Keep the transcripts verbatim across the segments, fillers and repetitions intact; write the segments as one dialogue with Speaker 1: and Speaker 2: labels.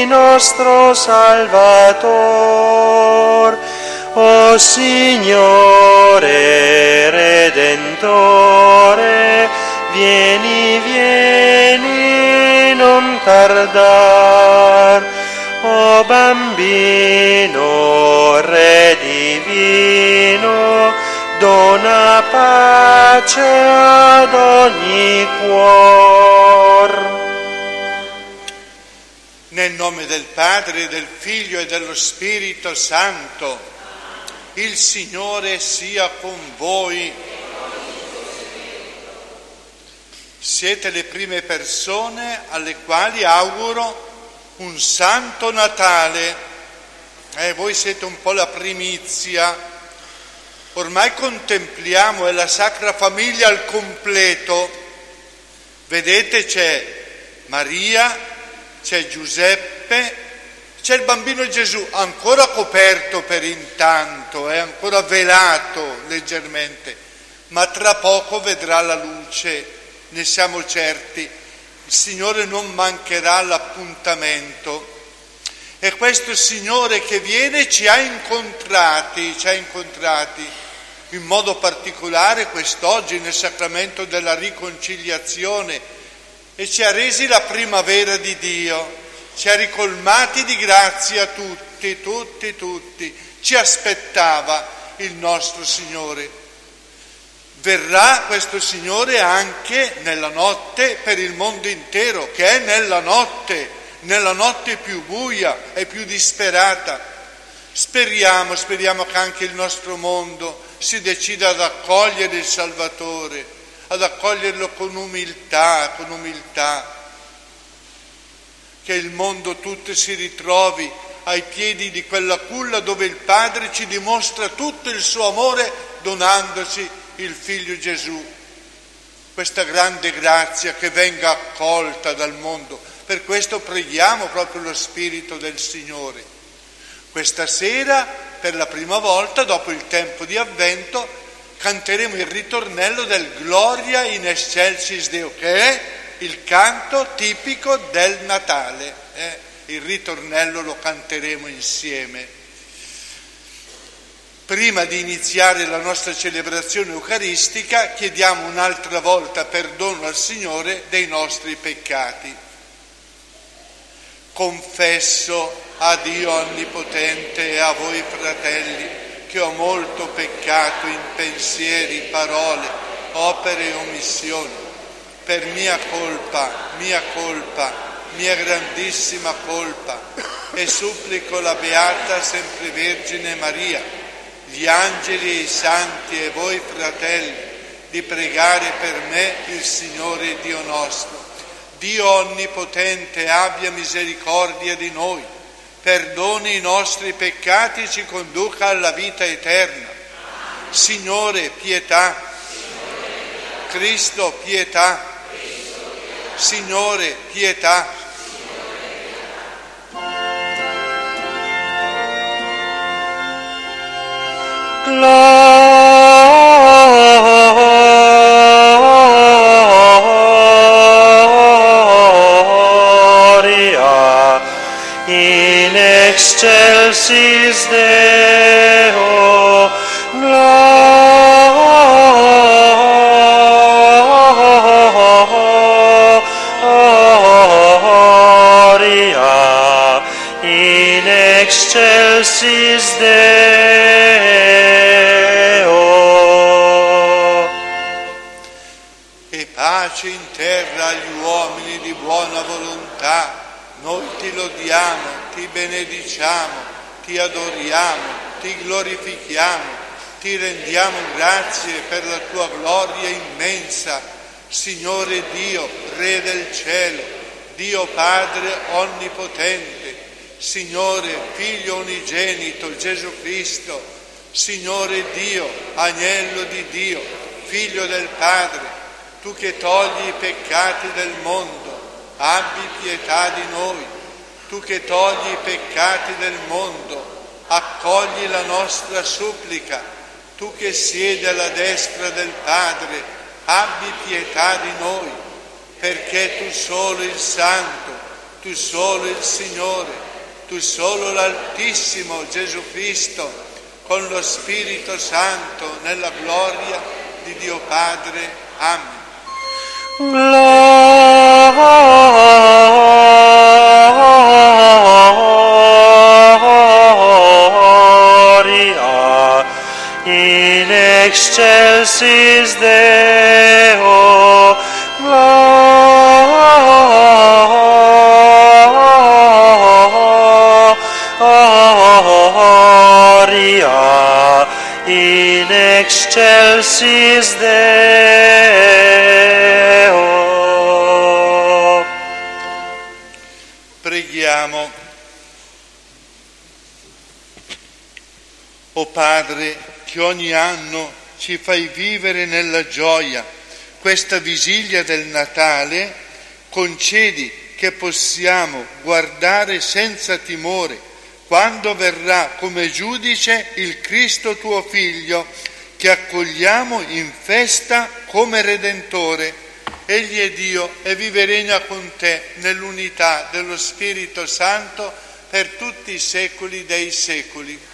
Speaker 1: nostro Salvator. O Signore Redentore, vieni, vieni, non tardar. O Bambino, Re divino, dona pace ad ogni cuor.
Speaker 2: Nel nome del Padre, del Figlio e dello Spirito Santo, il Signore sia con voi. Siete le prime persone alle quali auguro un Santo Natale. Eh, voi siete un po' la primizia. Ormai contempliamo, è la Sacra Famiglia al completo. Vedete, c'è Maria, c'è Giuseppe, c'è il bambino Gesù, ancora coperto per intanto, è ancora velato leggermente, ma tra poco vedrà la luce, ne siamo certi. Il Signore non mancherà all'appuntamento. E questo Signore che viene ci ha incontrati, ci ha incontrati in modo particolare quest'oggi nel sacramento della riconciliazione e ci ha resi la primavera di Dio, ci ha ricolmati di grazia tutti, tutti, tutti. Ci aspettava il nostro Signore. Verrà questo Signore anche nella notte per il mondo intero, che è nella notte, nella notte più buia e più disperata. Speriamo, speriamo che anche il nostro mondo si decida ad accogliere il Salvatore, ad accoglierlo con umiltà, con umiltà. Che il mondo tutto si ritrovi ai piedi di quella culla dove il Padre ci dimostra tutto il suo amore donandoci il Figlio Gesù. Questa grande grazia che venga accolta dal mondo. Per questo preghiamo proprio lo Spirito del Signore. Questa sera, per la prima volta, dopo il tempo di Avvento, canteremo il ritornello del Gloria in excelsis Deo, che è il canto tipico del Natale. Eh? Il ritornello lo canteremo insieme. Prima di iniziare la nostra celebrazione eucaristica, chiediamo un'altra volta perdono al Signore dei nostri peccati. Confesso a Dio Onnipotente e a voi fratelli che ho molto peccato in pensieri, parole, opere e omissioni, per mia colpa, mia colpa, mia grandissima colpa, e supplico la Beata Sempre Vergine Maria, gli angeli e i santi e voi fratelli, di pregare per me il Signore Dio nostro. Dio Onnipotente abbia misericordia di noi, perdoni i nostri peccati e ci conduca alla vita eterna. Signore, pietà. Cristo, pietà. Signore, pietà.
Speaker 1: Gloria in excelsis Deo, gloria in excelsis Deo.
Speaker 2: E pace in terra agli uomini di buona volontà. Noi ti lodiamo, ti benediciamo, ti adoriamo, ti glorifichiamo, ti rendiamo grazie per la tua gloria immensa, Signore Dio, Re del cielo, Dio Padre Onnipotente, Signore Figlio Unigenito Gesù Cristo, Signore Dio, Agnello di Dio, Figlio del Padre, tu che togli i peccati del mondo, abbi pietà di noi. Tu che togli i peccati del mondo, accogli la nostra supplica. Tu che siedi alla destra del Padre, abbi pietà di noi, perché tu solo il Santo, tu solo il Signore, tu solo l'Altissimo Gesù Cristo, con lo Spirito Santo, nella gloria di Dio Padre. Amen.
Speaker 1: Gloria in excelsis Deo. Gloria in excelsis Deo.
Speaker 2: Preghiamo. O Padre, che ogni anno ci fai vivere nella gioia questa vigilia del Natale, concedi che possiamo guardare senza timore quando verrà come giudice il Cristo tuo Figlio, che accogliamo in festa come Redentore. Egli è Dio e vive e regna con te nell'unità dello Spirito Santo per tutti i secoli dei secoli.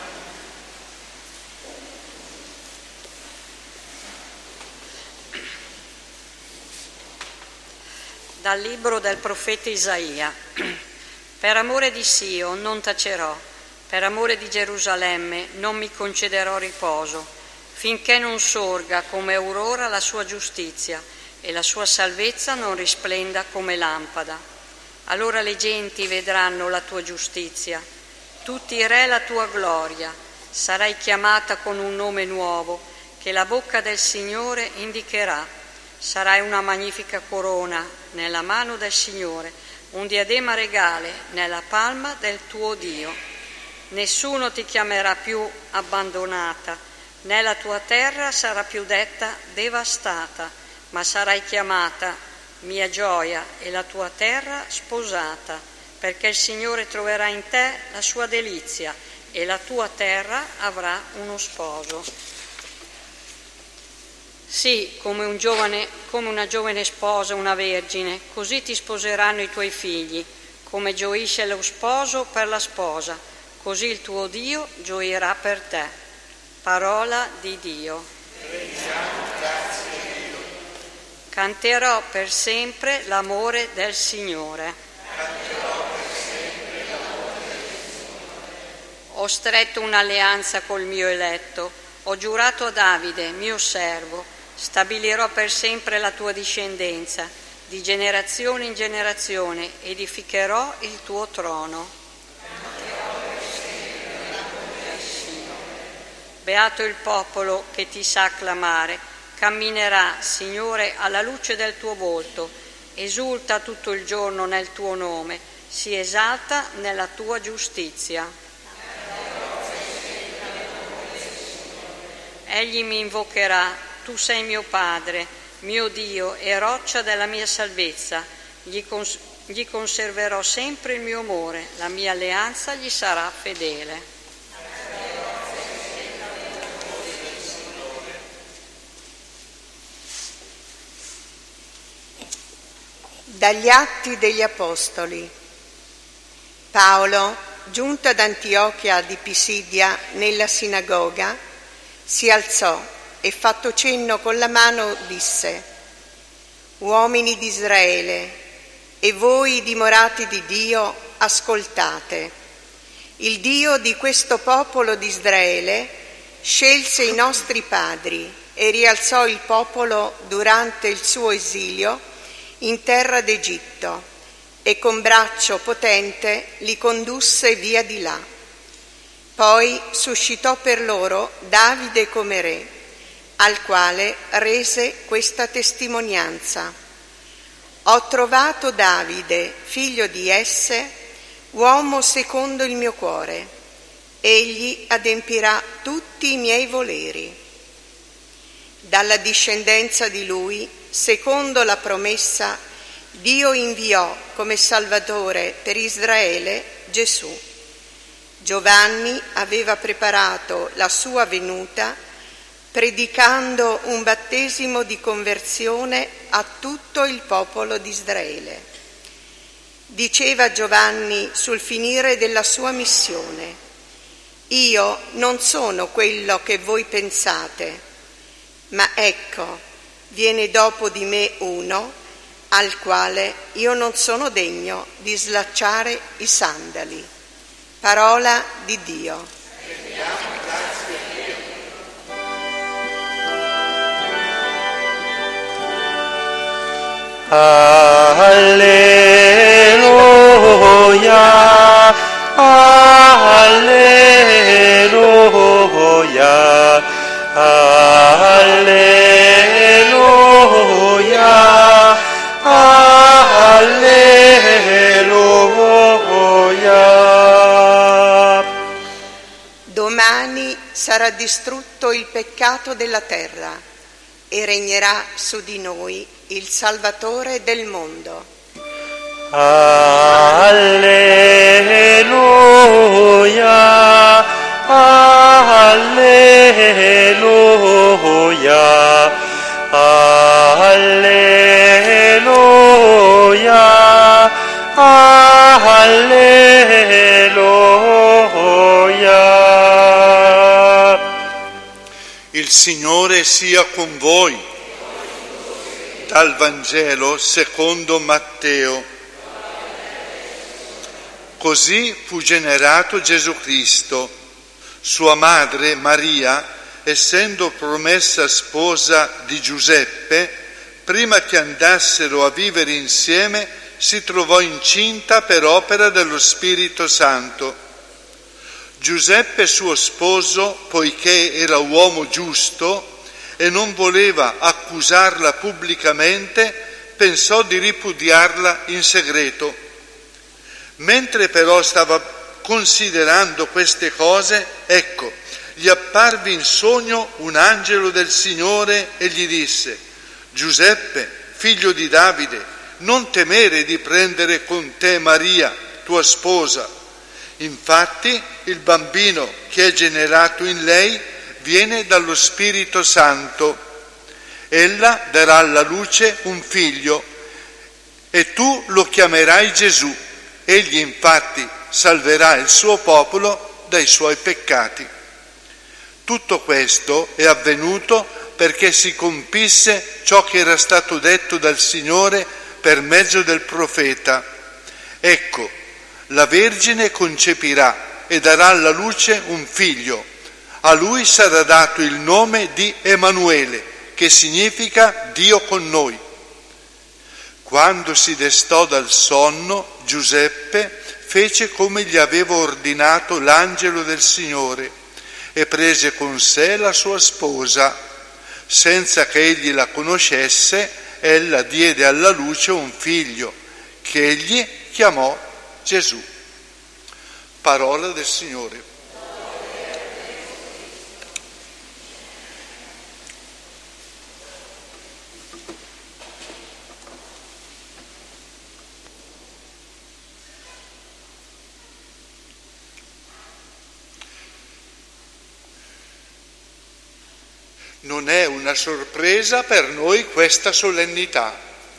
Speaker 3: Dal libro del profeta Isaia. Per amore di Sion non tacerò, per amore di Gerusalemme non mi concederò riposo, finché non sorga come aurora la sua giustizia e la sua salvezza non risplenda come lampada. Allora le genti vedranno la tua giustizia, tutti i re la tua gloria. Sarai chiamata con un nome nuovo che la bocca del Signore indicherà. Sarai una magnifica corona nella mano del Signore, un diadema regale nella palma del tuo Dio. Nessuno ti chiamerà più abbandonata, né la tua terra sarà più detta devastata, ma sarai chiamata mia gioia e la tua terra sposata, perché il Signore troverà in te la sua delizia e la tua terra avrà uno sposo. Sì, come, un giovane, come una giovane sposa, una vergine, così ti sposeranno i tuoi figli, come gioisce lo sposo per la sposa, così il tuo Dio gioirà per te. Parola di Dio. Canterò per sempre l'amore del Signore. Ho stretto un'alleanza col mio eletto, ho giurato a Davide, mio servo, stabilirò per sempre la tua discendenza, di generazione in generazione edificherò il tuo trono. Beato il popolo che ti sa acclamare, camminerà, Signore, alla luce del tuo volto, esulta tutto il giorno nel tuo nome, si esalta nella tua giustizia. Egli mi invocherà. Tu sei mio Padre, mio Dio e roccia della mia salvezza. Gli, cons- gli conserverò sempre il mio amore, la mia alleanza gli sarà fedele.
Speaker 4: Dagli Atti degli Apostoli. Paolo, giunto ad Antiochia di Pisidia nella sinagoga, si alzò e fatto cenno con la mano disse: Uomini di Israele, e voi dimorati di Dio, ascoltate. Il Dio di questo popolo di Israele scelse i nostri padri e rialzò il popolo durante il suo esilio in terra d'Egitto e con braccio potente li condusse via di là. Poi suscitò per loro Davide come re, al quale rese questa testimonianza: ho trovato Davide, figlio di Esse, uomo secondo il mio cuore. Egli adempirà tutti i miei voleri. Dalla discendenza di lui, secondo la promessa, Dio inviò come Salvatore per Israele Gesù. Giovanni aveva preparato la sua venuta predicando un battesimo di conversione a tutto il popolo di Israele. Diceva Giovanni sul finire della sua missione: io non sono quello che voi pensate, ma ecco, viene dopo di me uno al quale io non sono degno di slacciare i sandali. Parola di Dio.
Speaker 1: Alleluia, alleluia, alleluia, alleluia.
Speaker 4: Domani sarà distrutto il peccato della terra e regnerà su di noi il Salvatore del mondo.
Speaker 1: Alleluia, alleluia, alleluia, alleluia.
Speaker 2: Il Signore sia con voi. Dal Vangelo secondo Matteo. Così fu generato Gesù Cristo. Sua madre Maria, essendo promessa sposa di Giuseppe, prima che andassero a vivere insieme, si trovò incinta per opera dello Spirito Santo. Giuseppe, suo sposo, poiché era uomo giusto e non voleva accusarla pubblicamente, pensò di ripudiarla in segreto. Mentre però stava considerando queste cose, ecco, gli apparve in sogno un angelo del Signore e gli disse: Giuseppe, figlio di Davide, non temere di prendere con te Maria, tua sposa. Infatti il bambino che è generato in lei viene dallo Spirito Santo. Ella darà alla luce un figlio e tu lo chiamerai Gesù. Egli infatti salverà il suo popolo dai suoi peccati. Tutto questo è avvenuto perché si compisse ciò che era stato detto dal Signore per mezzo del profeta. Ecco, la Vergine concepirà e darà alla luce un figlio. A lui sarà dato il nome di Emanuele, che significa Dio con noi. Quando si destò dal sonno, Giuseppe fece come gli aveva ordinato l'angelo del Signore e prese con sé la sua sposa. Senza che egli la conoscesse, ella diede alla luce un figlio, che egli chiamò Gesù. Parola del Signore. Non è una sorpresa per noi questa solennità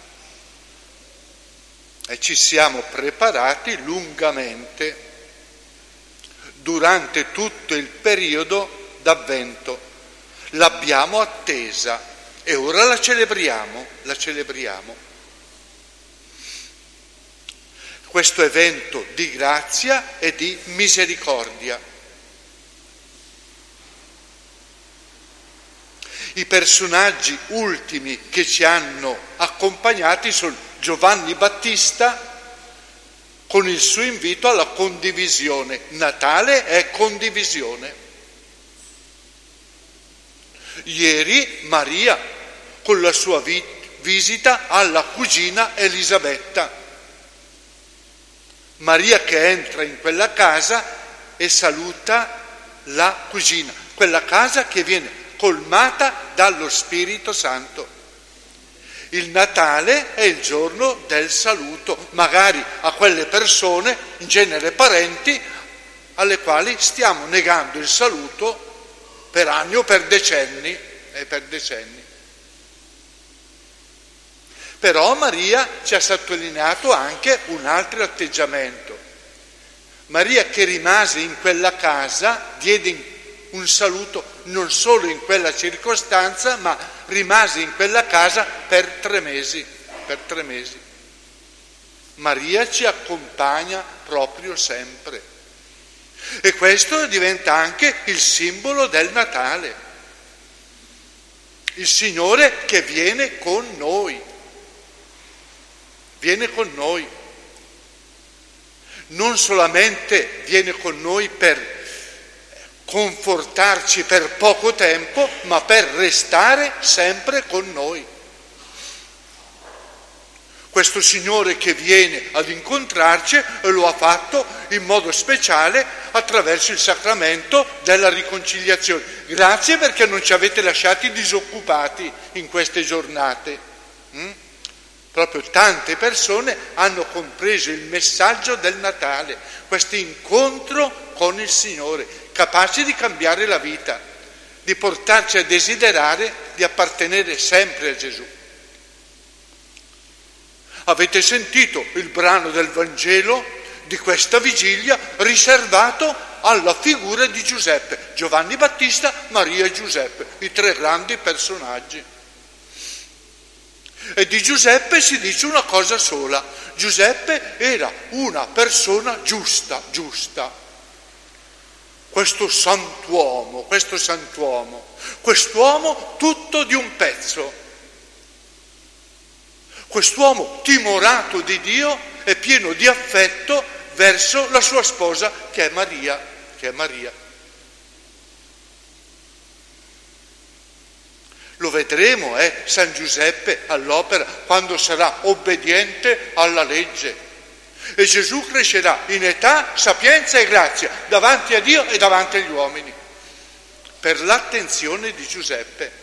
Speaker 2: e ci siamo preparati lungamente durante tutto il periodo d'Avvento. L'abbiamo attesa e ora la celebriamo, la celebriamo. Questo evento di grazia e di misericordia. I personaggi ultimi che ci hanno accompagnati sono Giovanni Battista con il suo invito alla condivisione. Natale è condivisione. Ieri Maria con la sua vi- visita alla cugina Elisabetta. Maria che entra in quella casa e saluta la cugina, quella casa che viene colmata dallo Spirito Santo. Il Natale è il giorno del saluto, magari a quelle persone, in genere parenti, alle quali stiamo negando il saluto per anni o per decenni, e per decenni. Però Maria ci ha sottolineato anche un altro atteggiamento. Maria che rimase in quella casa, diede un saluto non solo in quella circostanza, ma rimase in quella casa per tre mesi, per tre mesi. Maria ci accompagna proprio sempre. E questo diventa anche il simbolo del Natale. Il Signore che viene con noi. Viene con noi. Non solamente viene con noi per confortarci per poco tempo, ma per restare sempre con noi. Questo Signore che viene ad incontrarci lo ha fatto in modo speciale attraverso il sacramento della riconciliazione. Grazie perché non ci avete lasciati disoccupati in queste giornate. Mm? Proprio tante persone hanno compreso il messaggio del Natale, questo incontro con il Signore, capace di cambiare la vita, di portarci a desiderare di appartenere sempre a Gesù. Avete sentito il brano del Vangelo di questa vigilia riservato alla figura di Giuseppe, Giovanni Battista, Maria e Giuseppe, i tre grandi personaggi. E di Giuseppe si dice una cosa sola: Giuseppe era una persona giusta, giusta. Questo santuomo, questo santuomo, quest'uomo tutto di un pezzo. Quest'uomo timorato di Dio e pieno di affetto verso la sua sposa che è Maria, che è Maria. Lo vedremo, eh, San Giuseppe all'opera quando sarà obbediente alla legge. E Gesù crescerà in età, sapienza e grazia davanti a Dio e davanti agli uomini per l'attenzione di Giuseppe.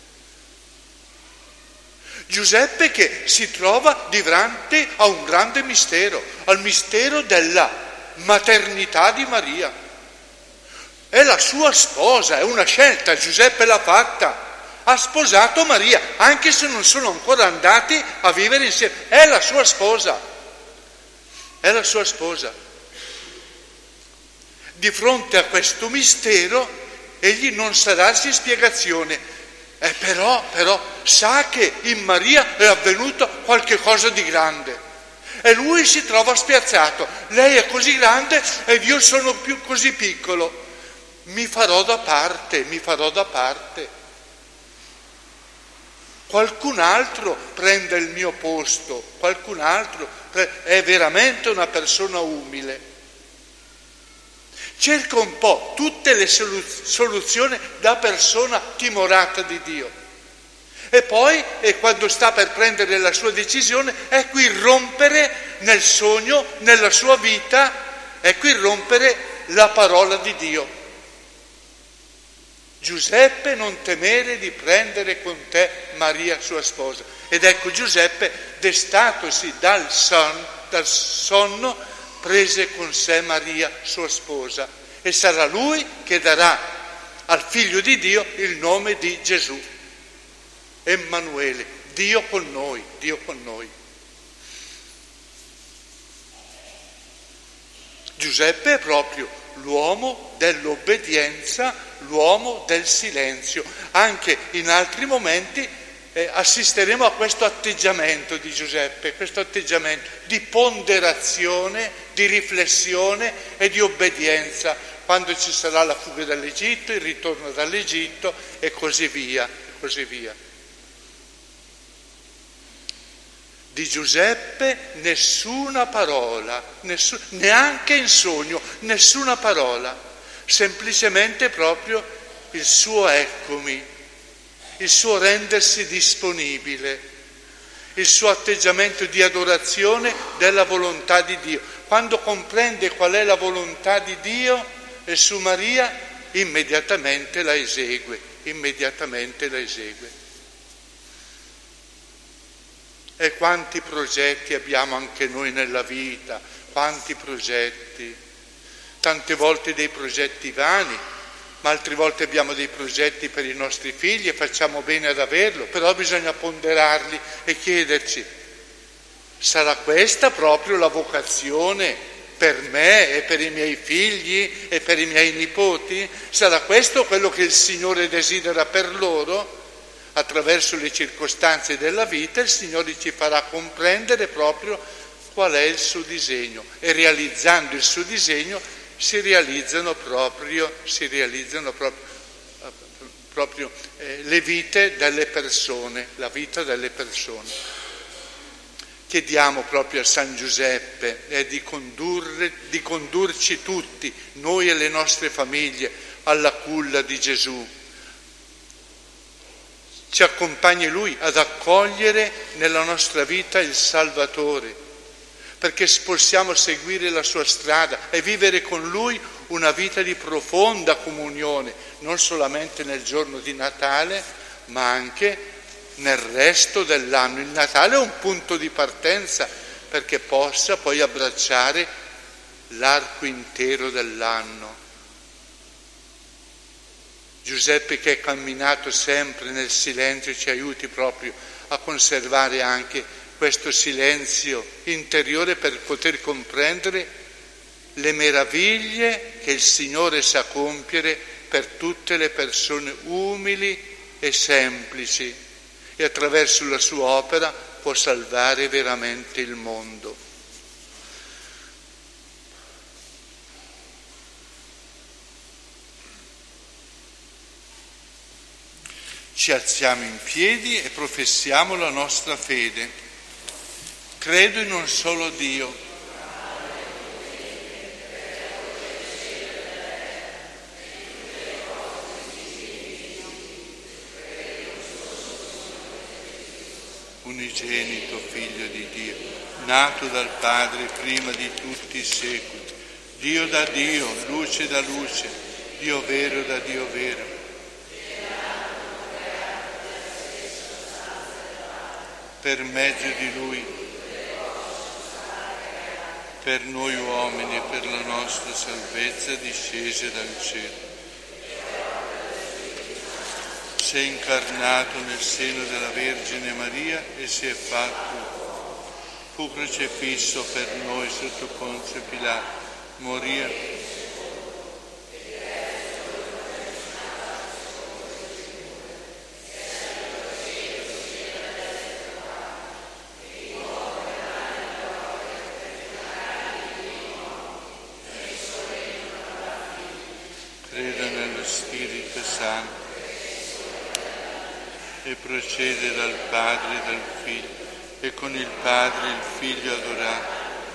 Speaker 2: Giuseppe che si trova dinanzi a un grande mistero, al mistero della maternità di Maria. È la sua sposa, è una scelta, Giuseppe l'ha fatta. Ha sposato Maria, anche se non sono ancora andati a vivere insieme. È la sua sposa, è la sua sposa. Di fronte a questo mistero, egli non sa darsi spiegazione. Eh, però, però sa che in Maria è avvenuto qualche cosa di grande e lui si trova spiazzato. Lei è così grande ed io sono più così piccolo. Mi farò da parte, mi farò da parte. Qualcun altro prende il mio posto, qualcun altro pre- è veramente una persona umile. Cerca un po' tutte le soluzioni da persona timorata di Dio. E poi, e quando sta per prendere la sua decisione, ecco irrompere nel sogno, nella sua vita, ecco irrompere la parola di Dio. Giuseppe, non temere di prendere con te Maria sua sposa. Ed ecco Giuseppe, destatosi dal, son, dal sonno, prese con sé Maria sua sposa e sarà lui che darà al figlio di Dio il nome di Gesù, Emanuele, Dio con noi, Dio con noi. Giuseppe è proprio l'uomo dell'obbedienza, l'uomo del silenzio. Anche in altri momenti eh, assisteremo a questo atteggiamento di Giuseppe, questo atteggiamento di ponderazione, di riflessione e di obbedienza, quando ci sarà la fuga dall'Egitto, il ritorno dall'Egitto e così via, e così via. Di Giuseppe nessuna parola, nessun, neanche in sogno, nessuna parola, semplicemente proprio il suo eccomi, il suo rendersi disponibile, il suo atteggiamento di adorazione della volontà di Dio. Quando comprende qual è la volontà di Dio e su Maria, immediatamente la esegue, immediatamente la esegue. E quanti progetti abbiamo anche noi nella vita, quanti progetti, tante volte dei progetti vani, ma altre volte abbiamo dei progetti per i nostri figli e facciamo bene ad averlo, però bisogna ponderarli e chiederci: sarà questa proprio la vocazione per me e per i miei figli e per i miei nipoti? Sarà questo quello che il Signore desidera per loro? Attraverso le circostanze della vita il Signore ci farà comprendere proprio qual è il suo disegno, e realizzando il suo disegno si realizzano proprio, si realizzano proprio, proprio eh, le vite delle persone, la vita delle persone. Chiediamo proprio a San Giuseppe eh, di, condurre, di condurci tutti, noi e le nostre famiglie, alla culla di Gesù. Ci accompagni Lui ad accogliere nella nostra vita il Salvatore, perché possiamo seguire la sua strada e vivere con Lui una vita di profonda comunione, non solamente nel giorno di Natale, ma anche nel resto dell'anno. Il Natale è un punto di partenza perché possa poi abbracciare l'arco intero dell'anno. Giuseppe, che è camminato sempre nel silenzio, ci aiuti proprio a conservare anche questo silenzio interiore per poter comprendere le meraviglie che il Signore sa compiere per tutte le persone umili e semplici, e attraverso la sua opera può salvare veramente il mondo. Ci alziamo in piedi e professiamo la nostra fede. Credo in un solo Dio, unigenito Figlio di Dio, nato dal Padre prima di tutti i secoli, Dio da Dio, luce da luce, Dio vero da Dio vero. Per mezzo di Lui, per noi uomini e per la nostra salvezza discese dal cielo. Si è incarnato nel seno della Vergine Maria e si è fatto, fu crocifisso per noi sotto Ponzio Pilato, morì, crede nello Spirito Santo e procede dal Padre e dal Figlio, e con il Padre il Figlio adorato.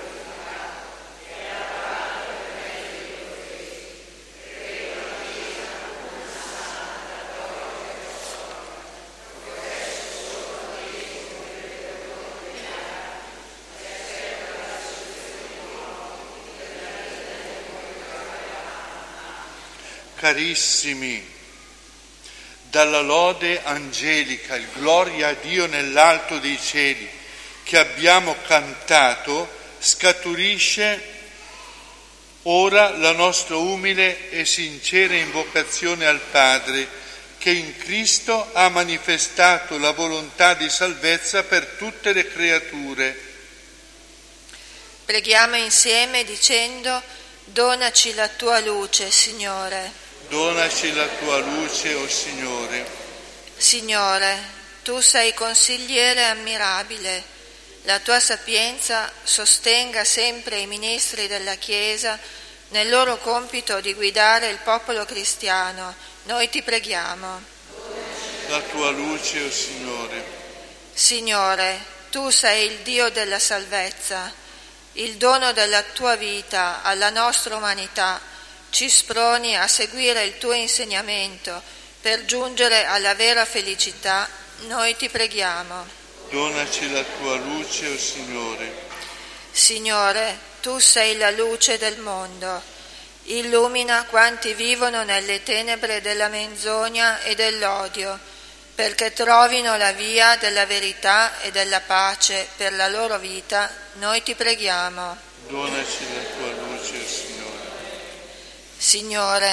Speaker 2: Carissimi, dalla lode angelica, il gloria a Dio nell'alto dei cieli, che abbiamo cantato, scaturisce ora la nostra umile e sincera invocazione al Padre, che in Cristo ha manifestato la volontà di salvezza per tutte le creature.
Speaker 5: Preghiamo insieme dicendo: donaci la tua luce, Signore.
Speaker 2: Donaci la tua luce, o Signore.
Speaker 5: Signore, tu sei consigliere ammirabile. La tua sapienza sostenga sempre i ministri della Chiesa nel loro compito di guidare il popolo cristiano. Noi ti preghiamo.
Speaker 2: La tua luce, o Signore.
Speaker 5: Signore, tu sei il Dio della salvezza. Il dono della tua vita alla nostra umanità ci sproni a seguire il tuo insegnamento per giungere alla vera felicità. Noi ti preghiamo.
Speaker 2: Donaci la tua luce, o Signore.
Speaker 5: Signore, tu sei la luce del mondo. Illumina quanti vivono nelle tenebre della menzogna e dell'odio, perché trovino la via della verità e della pace per la loro vita. Noi ti preghiamo.
Speaker 2: Donaci la tua luce, o Signore.
Speaker 5: Signore,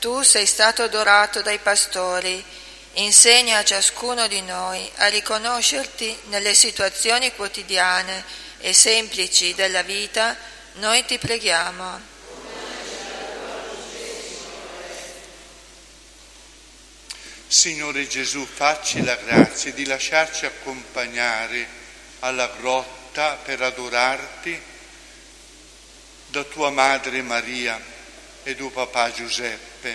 Speaker 5: tu sei stato adorato dai pastori, insegna a ciascuno di noi a riconoscerti nelle situazioni quotidiane e semplici della vita, noi ti preghiamo.
Speaker 2: Signore Gesù, facci la grazia di lasciarci accompagnare alla grotta per adorarti da tua madre Maria e tuo papà Giuseppe.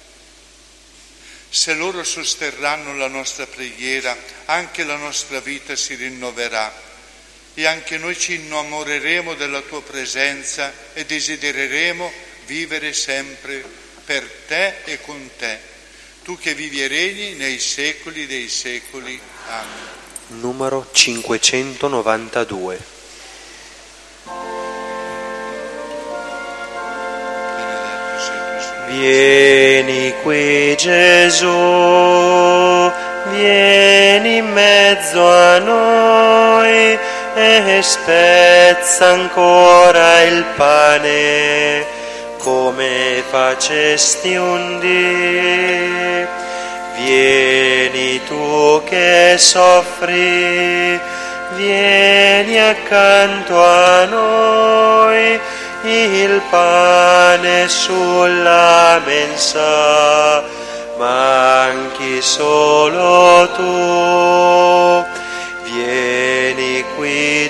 Speaker 2: Se loro sosterranno la nostra preghiera, anche la nostra vita si rinnoverà e anche noi ci innamoreremo della tua presenza e desidereremo vivere sempre per te e con te. Tu che vivi e regni nei secoli dei secoli. Amen.
Speaker 1: Numero cinquecentonovantadue. Vieni qui Gesù, vieni in mezzo a noi e spezza ancora il pane come facesti un dì. Vieni tu che soffri, vieni accanto a noi, il pane sulla mensa manchi solo tu. Vieni qui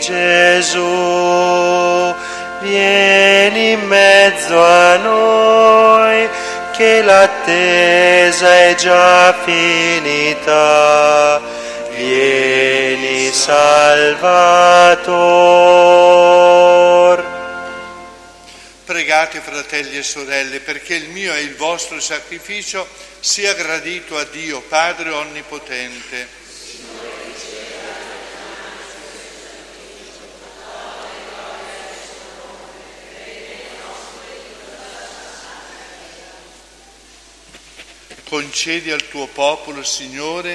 Speaker 1: Gesù, vieni in mezzo a noi, che l'attesa è già finita. Vieni Salvator.
Speaker 2: Pregate, fratelli e sorelle, perché il mio e il vostro sacrificio sia gradito a Dio, Padre Onnipotente. Concedi al tuo popolo, Signore,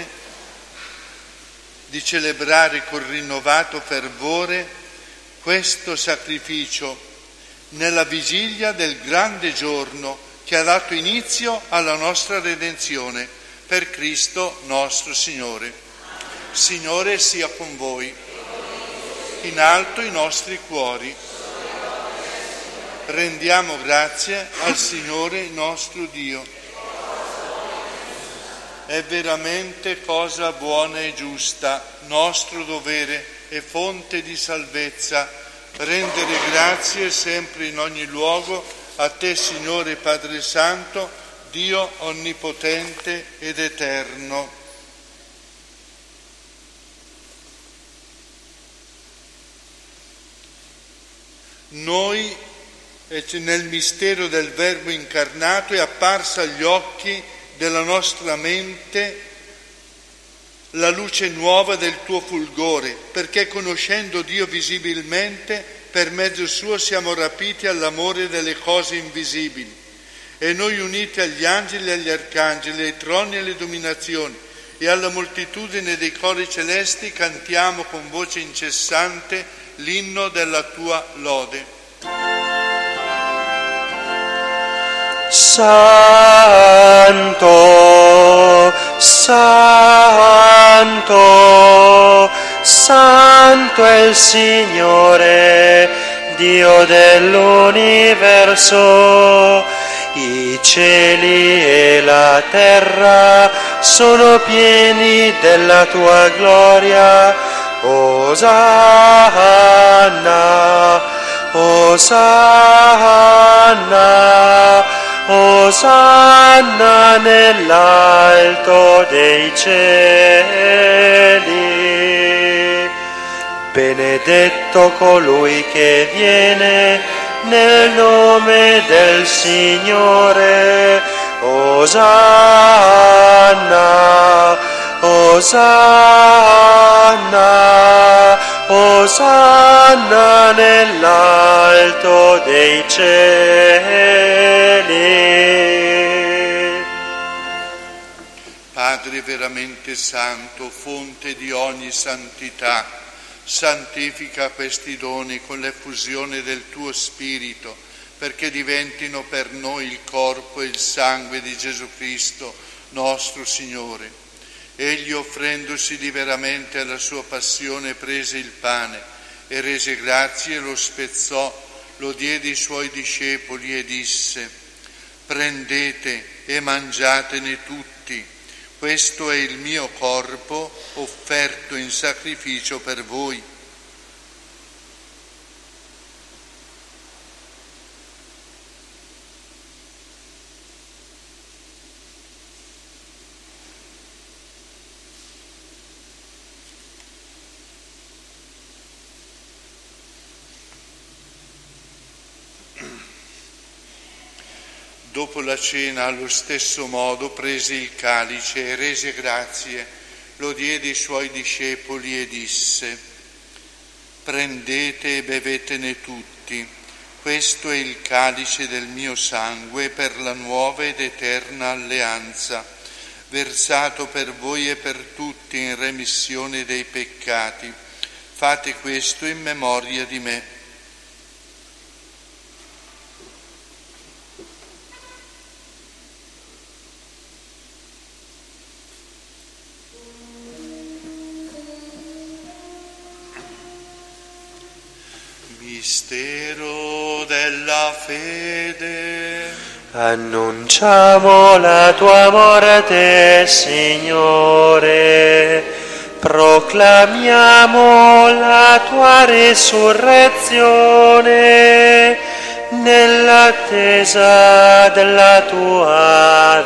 Speaker 2: di celebrare con rinnovato fervore questo sacrificio nella vigilia del grande giorno che ha dato inizio alla nostra redenzione, per Cristo nostro Signore. Signore sia con voi, in alto i nostri cuori. Rendiamo grazie al Signore nostro Dio. È veramente cosa buona e giusta, nostro dovere e fonte di salvezza, rendere grazie sempre in ogni luogo a te, Signore Padre Santo, Dio onnipotente ed eterno. Noi, nel mistero del Verbo incarnato, è apparsa agli occhi della nostra mente la luce nuova del tuo fulgore, perché conoscendo Dio visibilmente, per mezzo suo siamo rapiti all'amore delle cose invisibili. E noi, uniti agli angeli e agli arcangeli, ai troni e alle dominazioni e alla moltitudine dei cori celesti, cantiamo con voce incessante l'inno della tua lode.
Speaker 1: Santo, Santo, Santo è il Signore, Dio dell'universo. I cieli e la terra sono pieni della tua gloria. Osanna, Osanna, Osanna nell'alto dei cieli. Benedetto colui che viene nel nome del Signore. Osanna, Osanna, Osanna nell'alto dei cieli.
Speaker 2: Padre veramente santo, fonte di ogni santità, santifica questi doni con l'effusione del tuo Spirito, perché diventino per noi il corpo e il sangue di Gesù Cristo, nostro Signore. Egli, offrendosi liberamente alla sua passione, prese il pane e rese grazie, lo spezzò, lo diede ai suoi discepoli e disse: prendete e mangiatene tutti, questo è il mio corpo offerto in sacrificio per voi. Dopo la cena, allo stesso modo, prese il calice e rese grazie, lo diede ai suoi discepoli e disse: prendete e bevetene tutti, questo è il calice del mio sangue per la nuova ed eterna alleanza, versato per voi e per tutti in remissione dei peccati. Fate questo in memoria di me. Mistero della fede.
Speaker 1: Annunciamo la tua morte, Signore, proclamiamo la tua resurrezione nell'attesa della tua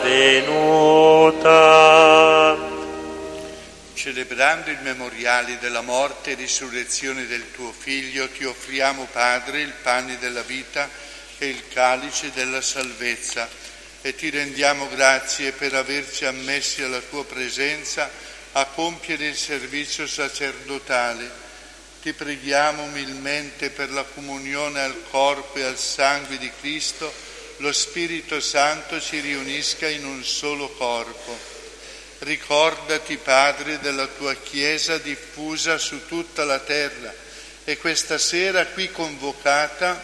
Speaker 1: venuta.
Speaker 2: Celebrando il memoriale della morte e risurrezione del tuo Figlio, ti offriamo, Padre, il pane della vita e il calice della salvezza, e ti rendiamo grazie per averci ammessi alla tua presenza a compiere il servizio sacerdotale. Ti preghiamo umilmente per la comunione al corpo e al sangue di Cristo, lo Spirito Santo ci riunisca in un solo corpo. Ricordati, Padre, della tua Chiesa diffusa su tutta la terra e questa sera qui convocata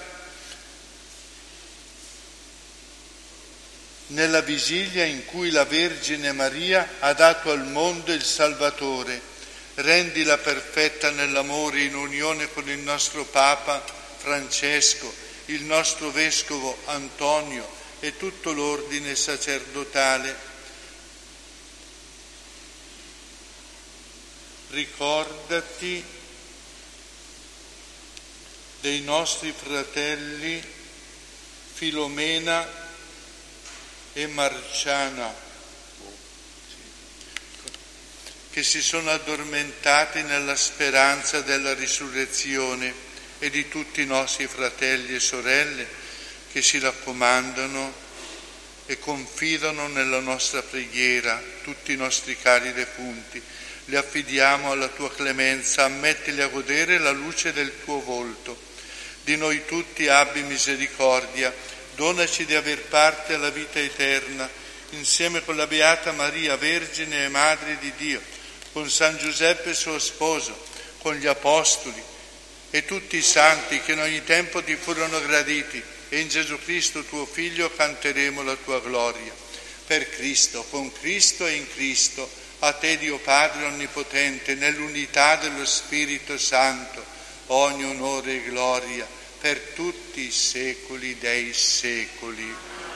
Speaker 2: nella vigilia in cui la Vergine Maria ha dato al mondo il Salvatore. Rendila perfetta nell'amore, in unione con il nostro Papa Francesco, il nostro Vescovo Antonio e tutto l'ordine sacerdotale. Ricordati dei nostri fratelli Filomena e Marciana, che si sono addormentati nella speranza della risurrezione, e di tutti i nostri fratelli e sorelle che si raccomandano e confidano nella nostra preghiera, tutti i nostri cari defunti. Li affidiamo alla tua clemenza, ammettili a godere la luce del tuo volto. Di noi tutti abbi misericordia, donaci di aver parte alla vita eterna, insieme con la Beata Maria, Vergine e Madre di Dio, con San Giuseppe suo sposo, con gli Apostoli e tutti i santi che in ogni tempo ti furono graditi, e in Gesù Cristo tuo Figlio canteremo la tua gloria. Per Cristo, con Cristo e in Cristo, a te Dio Padre Onnipotente, nell'unità dello Spirito Santo, ogni onore e gloria per tutti i secoli dei secoli.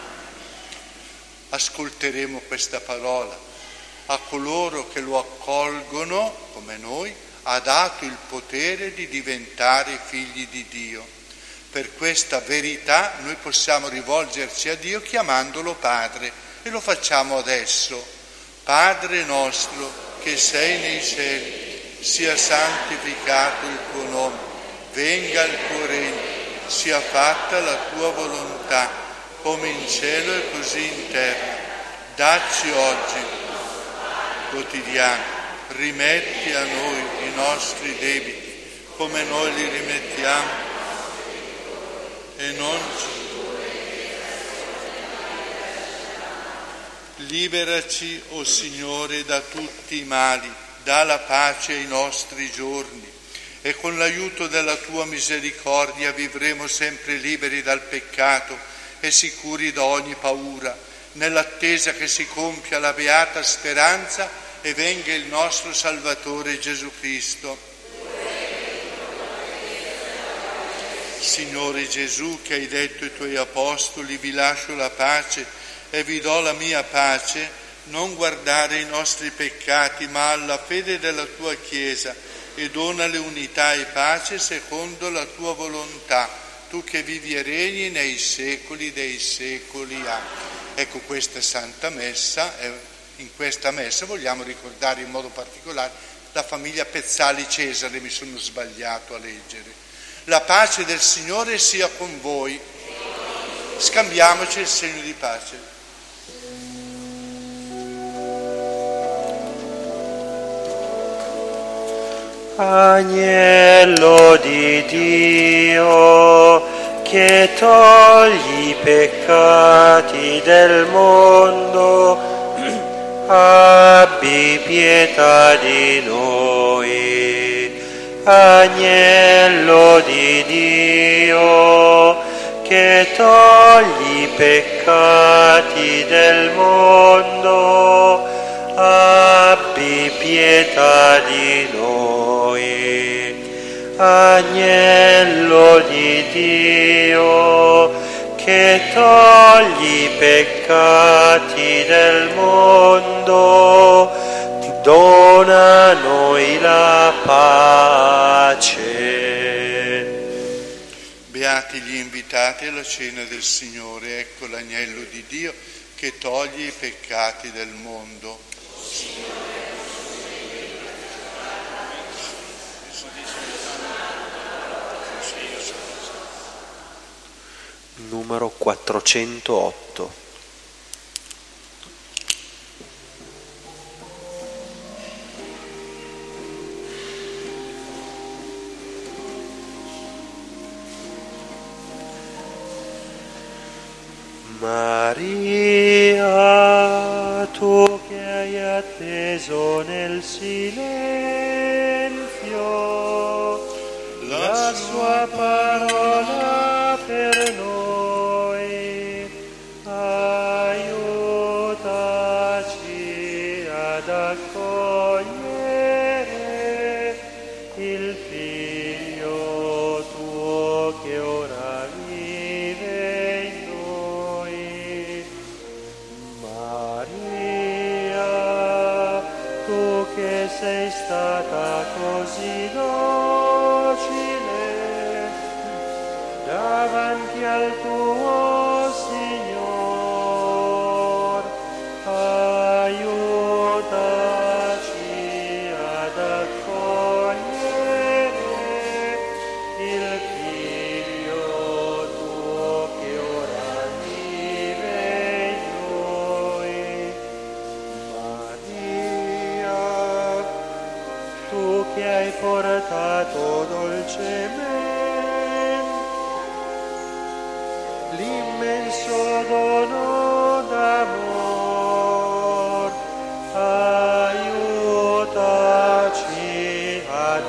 Speaker 2: Ascolteremo questa parola. A coloro che lo accolgono, come noi, ha dato il potere di diventare figli di Dio. Per questa verità noi possiamo rivolgerci a Dio chiamandolo Padre, e lo facciamo adesso. Padre nostro che sei nei cieli, sia santificato il tuo nome, venga il tuo regno, sia fatta la tua volontà, come in cielo e così in terra. Dacci oggi quotidiano, rimetti a noi i nostri debiti, come noi li rimettiamo, e non ci liberaci, o oh Signore, da tutti i mali, dà la pace ai nostri giorni e con l'aiuto della tua misericordia vivremo sempre liberi dal peccato e sicuri da ogni paura, nell'attesa che si compia la beata speranza e venga il nostro Salvatore Gesù Cristo. Signore Gesù, che hai detto ai tuoi apostoli: vi lascio la pace e vi do la mia pace, non guardare i nostri peccati ma alla fede della tua Chiesa e donale unità e pace secondo la tua volontà, tu che vivi e regni nei secoli dei secoli. Amen. Ecco, questa Santa Messa, in questa Messa vogliamo ricordare in modo particolare la famiglia Pezzali Cesare, mi sono sbagliato a leggere. La pace del Signore sia con voi. Scambiamoci il segno di pace.
Speaker 1: Agnello di Dio, che togli i peccati del mondo, abbi pietà di noi. Agnello di Dio, che togli i peccati del mondo, abbi pietà di noi. Agnello di Dio, che togli i peccati del mondo, dona a noi la pace.
Speaker 2: Beati gli invitati alla cena del Signore, ecco l'agnello di Dio che toglie i peccati del mondo.
Speaker 1: Numero quattrocentootto. Maria, tu che hai atteso nel silenzio la sua parola per noi, aiutaci ad accogliere il Figlio tuo che ora vive in noi. Maria, tu che sei stata così docile davanti al tuo Signor, aiutaci ad accogliere il Figlio tuo che ora vive in noi. Maria, tu che hai portato dolcemente l'immenso dono d'amor, aiutaci ad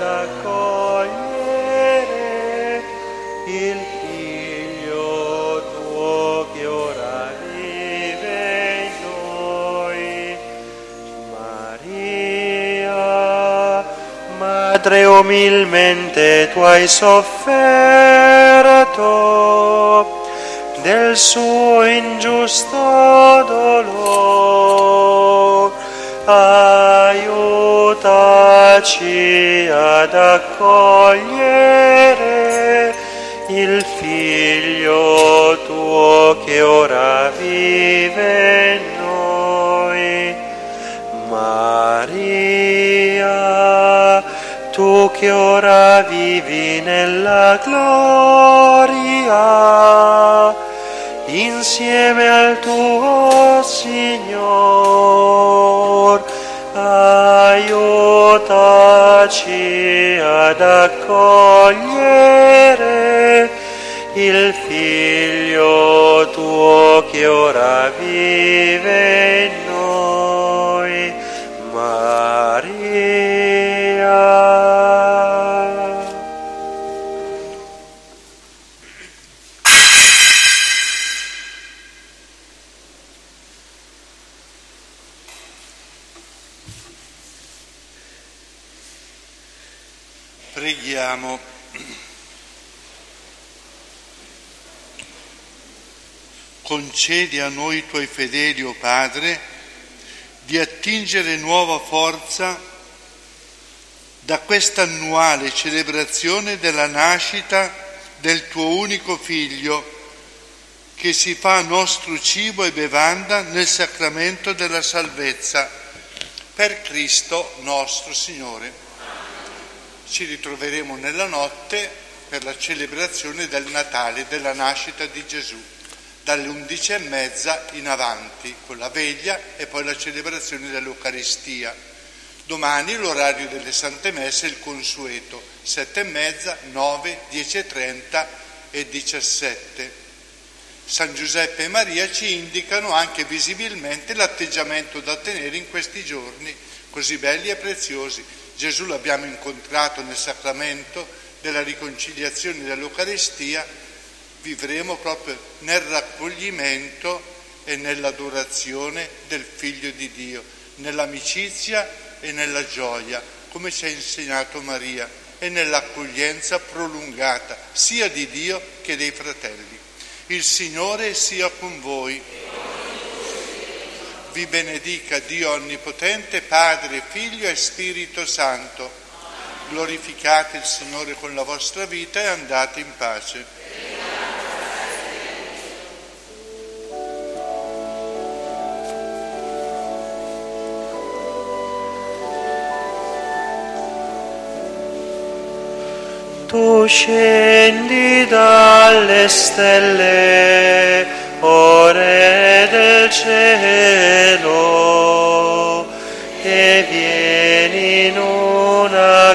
Speaker 1: accogliere il Figlio tuo che ora vive in noi. Maria, Madre, umilmente tu hai sofferto del suo ingiusto dolore, aiutaci ad accogliere il Figlio tuo che ora vive in noi. Maria, tu che ora vivi nella gloria, insieme al tuo Signor, aiutaci ad accogliere il Figlio tuo che ora vive in noi. Maria.
Speaker 2: Preghiamo. Concedi a noi tuoi fedeli, o Padre, di attingere nuova forza da questa annuale celebrazione della nascita del tuo unico Figlio, che si fa nostro cibo e bevanda nel sacramento della salvezza, per Cristo nostro Signore. Ci ritroveremo nella notte per la celebrazione del Natale, della nascita di Gesù, dalle undici e mezza in avanti, con la veglia e poi la celebrazione dell'Eucaristia. Domani l'orario delle Sante Messe è il consueto, sette e mezza, nove, dieci e trenta e diciassette. San Giuseppe e Maria ci indicano anche visibilmente l'atteggiamento da tenere in questi giorni così belli e preziosi. Gesù l'abbiamo incontrato nel sacramento della riconciliazione dell'Eucaristia, vivremo proprio nel raccoglimento e nell'adorazione del Figlio di Dio, nell'amicizia e nella gioia, come ci ha insegnato Maria, e nell'accoglienza prolungata sia di Dio che dei fratelli. Il Signore sia con voi. Vi benedica Dio Onnipotente, Padre, Figlio e Spirito Santo. Glorificate il Signore con la vostra vita e andate in pace.
Speaker 1: Tu scendi dalle stelle, o Re del cielo, e vieni in una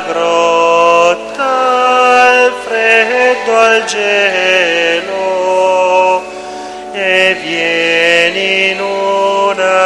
Speaker 1: grotta al freddo, al gelo, e vieni in una